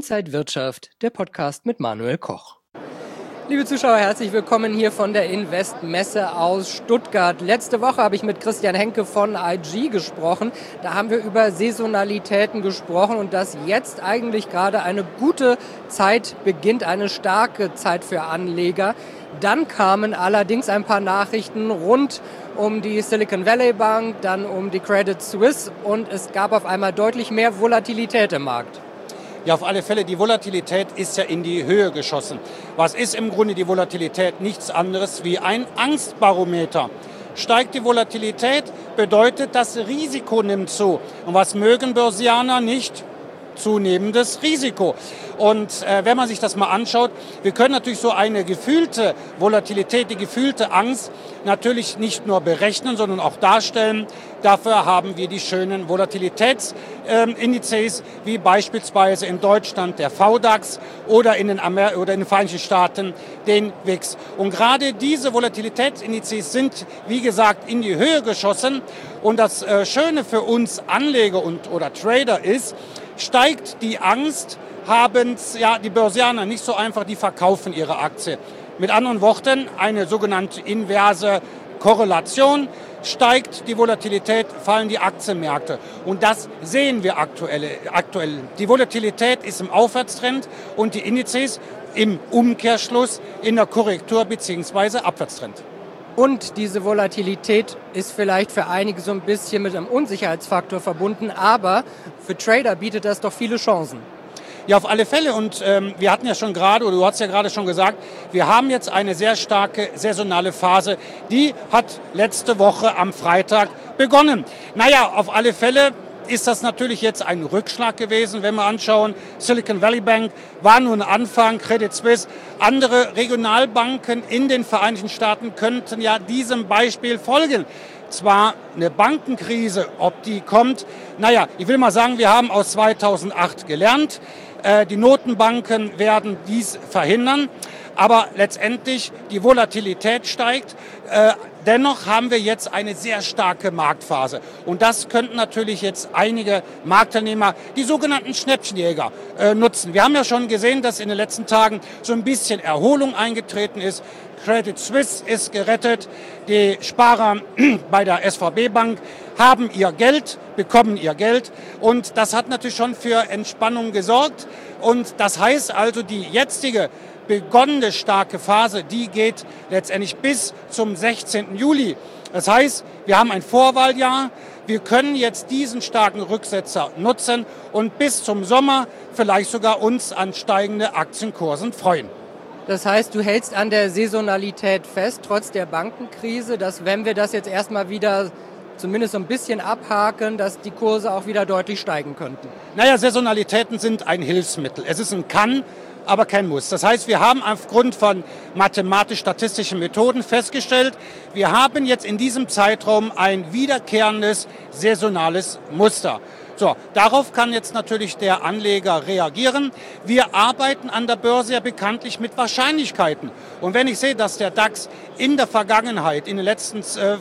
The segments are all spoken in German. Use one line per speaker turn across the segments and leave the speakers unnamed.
Inside Wirtschaft, der Podcast mit Manuel Koch. Liebe Zuschauer, herzlich willkommen hier von der Invest-Messe aus Stuttgart. Letzte Woche habe ich mit Christian Henke von IG gesprochen. Da haben wir über Saisonalitäten gesprochen und dass jetzt eigentlich gerade eine gute Zeit beginnt, eine starke Zeit für Anleger. Dann kamen allerdings ein paar Nachrichten rund um die Silicon Valley Bank, dann um die Credit Suisse und es gab auf einmal deutlich mehr Volatilität im Markt.
Ja, auf alle Fälle, die Volatilität ist ja in die Höhe geschossen. Was ist im Grunde die Volatilität? Nichts anderes wie ein Angstbarometer. Steigt die Volatilität, bedeutet, das Risiko nimmt zu. Und was mögen Börsianer nicht? Zunehmendes Risiko. Und wenn man sich das mal anschaut, wir können natürlich so eine gefühlte Volatilität, die gefühlte Angst natürlich nicht nur berechnen, sondern auch darstellen. Dafür haben wir die schönen Volatilitätsindizes, wie beispielsweise in Deutschland der VDAX oder in den Vereinigten Staaten den VIX. Und gerade diese Volatilitätsindizes sind, wie gesagt, in die Höhe geschossen. Und das Schöne für uns Anleger oder Trader ist, steigt die Angst, haben die Börsianer nicht so einfach, die verkaufen ihre Aktie. Mit anderen Worten, eine sogenannte inverse Korrelation. Steigt die Volatilität, fallen die Aktienmärkte. Und das sehen wir aktuell. Die Volatilität ist im Aufwärtstrend und die Indizes im Umkehrschluss in der Korrektur bzw. Abwärtstrend.
Und diese Volatilität ist vielleicht für einige so ein bisschen mit einem Unsicherheitsfaktor verbunden, aber für Trader bietet das doch viele Chancen.
Ja, auf alle Fälle. Und wir hatten ja schon gerade, oder du hast ja gerade schon gesagt, wir haben jetzt eine sehr starke saisonale Phase. Die hat letzte Woche am Freitag begonnen. Naja, auf alle Fälle ist das natürlich jetzt ein Rückschlag gewesen, wenn wir anschauen. Silicon Valley Bank war nur ein Anfang, Credit Suisse. Andere Regionalbanken in den Vereinigten Staaten könnten ja diesem Beispiel folgen. Zwar eine Bankenkrise, ob die kommt. Naja, ich will mal sagen, wir haben aus 2008 gelernt. Die Notenbanken werden dies verhindern. Aber letztendlich die Volatilität steigt. Dennoch haben wir jetzt eine sehr starke Marktphase. Und das könnten natürlich jetzt einige Marktteilnehmer, die sogenannten Schnäppchenjäger, nutzen. Wir haben ja schon gesehen, dass in den letzten Tagen so ein bisschen Erholung eingetreten ist. Credit Suisse ist gerettet. Die Sparer bei der SVB Bank haben ihr Geld, bekommen ihr Geld. Und das hat natürlich schon für Entspannung gesorgt. Und das heißt also, die jetzige begonnene starke Phase, die geht letztendlich bis zum 16. Juli. Das heißt, wir haben ein Vorwahljahr. Wir können jetzt diesen starken Rücksetzer nutzen und bis zum Sommer vielleicht sogar uns an steigende Aktienkursen freuen.
Das heißt, du hältst an der Saisonalität fest, trotz der Bankenkrise, dass wenn wir das jetzt erstmal wieder zumindest so ein bisschen abhaken, dass die Kurse auch wieder deutlich steigen könnten?
Naja, Saisonalitäten sind ein Hilfsmittel. Es ist ein Kann, aber kein Muss. Das heißt, wir haben aufgrund von mathematisch-statistischen Methoden festgestellt, wir haben jetzt in diesem Zeitraum ein wiederkehrendes saisonales Muster. So, darauf kann jetzt natürlich der Anleger reagieren. Wir arbeiten an der Börse ja bekanntlich mit Wahrscheinlichkeiten. Und wenn ich sehe, dass der DAX in der Vergangenheit, in den letzten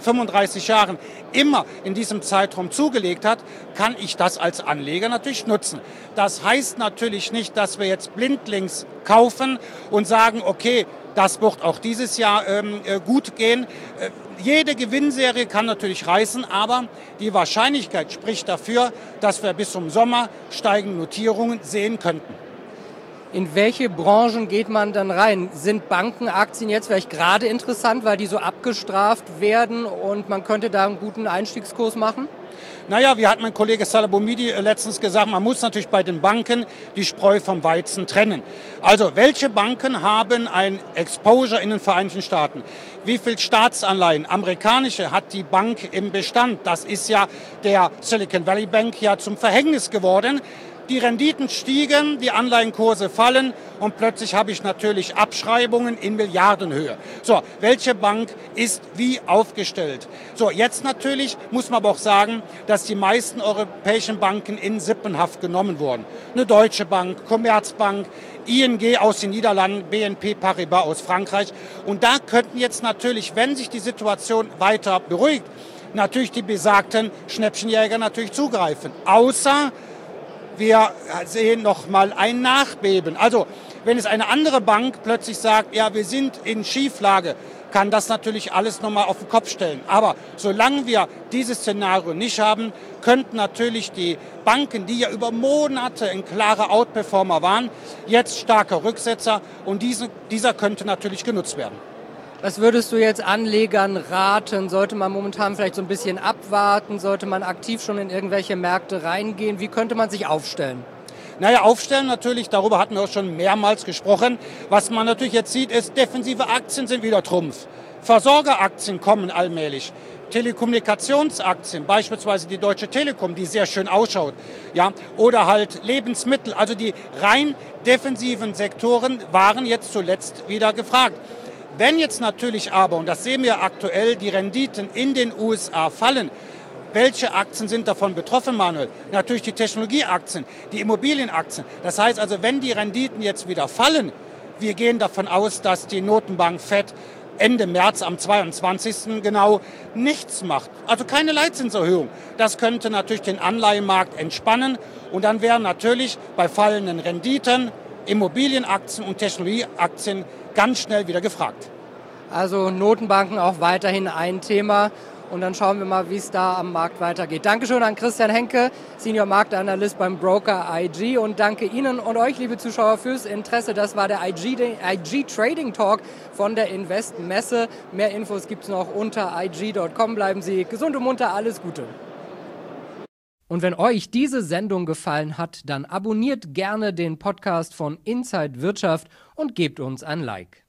35 Jahren immer in diesem Zeitraum zugelegt hat, kann ich das als Anleger natürlich nutzen. Das heißt natürlich nicht, dass wir jetzt blindlings kaufen und sagen, okay, das wird auch dieses Jahr gut gehen. Jede Gewinnserie kann natürlich reißen, aber die Wahrscheinlichkeit spricht dafür, dass wir bis zum Sommer steigende Notierungen sehen könnten.
In welche Branchen geht man dann rein? Sind Bankenaktien jetzt vielleicht gerade interessant, weil die so abgestraft werden und man könnte da einen guten Einstiegskurs machen?
Naja, wie hat mein Kollege Salabomidi letztens gesagt, man muss natürlich bei den Banken die Spreu vom Weizen trennen. Also, welche Banken haben ein Exposure in den Vereinigten Staaten? Wie viel Staatsanleihen, amerikanische, hat die Bank im Bestand? Das ist ja der Silicon Valley Bank ja zum Verhängnis geworden. Die Renditen stiegen, die Anleihenkurse fallen und plötzlich habe ich natürlich Abschreibungen in Milliardenhöhe. So, welche Bank ist wie aufgestellt? So, jetzt natürlich muss man aber auch sagen, dass die meisten europäischen Banken in Sippenhaft genommen wurden. Eine Deutsche Bank, Commerzbank, ING aus den Niederlanden, BNP Paribas aus Frankreich. Und da könnten jetzt natürlich, wenn sich die Situation weiter beruhigt, natürlich die besagten Schnäppchenjäger natürlich zugreifen. Außer wir sehen nochmal ein Nachbeben. Also wenn es eine andere Bank plötzlich sagt, ja, wir sind in Schieflage, kann das natürlich alles nochmal auf den Kopf stellen. Aber solange wir dieses Szenario nicht haben, könnten natürlich die Banken, die ja über Monate ein klarer Outperformer waren, jetzt starke Rücksetzer und dieser könnte natürlich genutzt werden.
Was würdest du jetzt Anlegern raten? Sollte man momentan vielleicht so ein bisschen abwarten? Sollte man aktiv schon in irgendwelche Märkte reingehen? Wie könnte man sich aufstellen?
Naja, aufstellen natürlich, darüber hatten wir auch schon mehrmals gesprochen. Was man natürlich jetzt sieht, ist, defensive Aktien sind wieder Trumpf. Versorgeraktien kommen allmählich. Telekommunikationsaktien, beispielsweise die Deutsche Telekom, die sehr schön ausschaut, ja, oder halt Lebensmittel. Also die rein defensiven Sektoren waren jetzt zuletzt wieder gefragt. Wenn jetzt natürlich aber, und das sehen wir aktuell, die Renditen in den USA fallen, welche Aktien sind davon betroffen, Manuel? Natürlich die Technologieaktien, die Immobilienaktien. Das heißt also, wenn die Renditen jetzt wieder fallen, wir gehen davon aus, dass die Notenbank FED Ende März am 22. genau nichts macht. Also keine Leitzinserhöhung. Das könnte natürlich den Anleihenmarkt entspannen und dann wären natürlich bei fallenden Renditen Immobilienaktien und Technologieaktien ganz schnell wieder gefragt.
Also Notenbanken auch weiterhin ein Thema. Und dann schauen wir mal, wie es da am Markt weitergeht. Dankeschön an Christian Henke, Senior Marktanalyst beim Broker IG. Und danke Ihnen und euch, liebe Zuschauer, fürs Interesse. Das war der IG Trading Talk von der Invest Messe. Mehr Infos gibt es noch unter ig.com. Bleiben Sie gesund und munter. Alles Gute. Und wenn euch diese Sendung gefallen hat, dann abonniert gerne den Podcast von Inside Wirtschaft und gebt uns ein Like.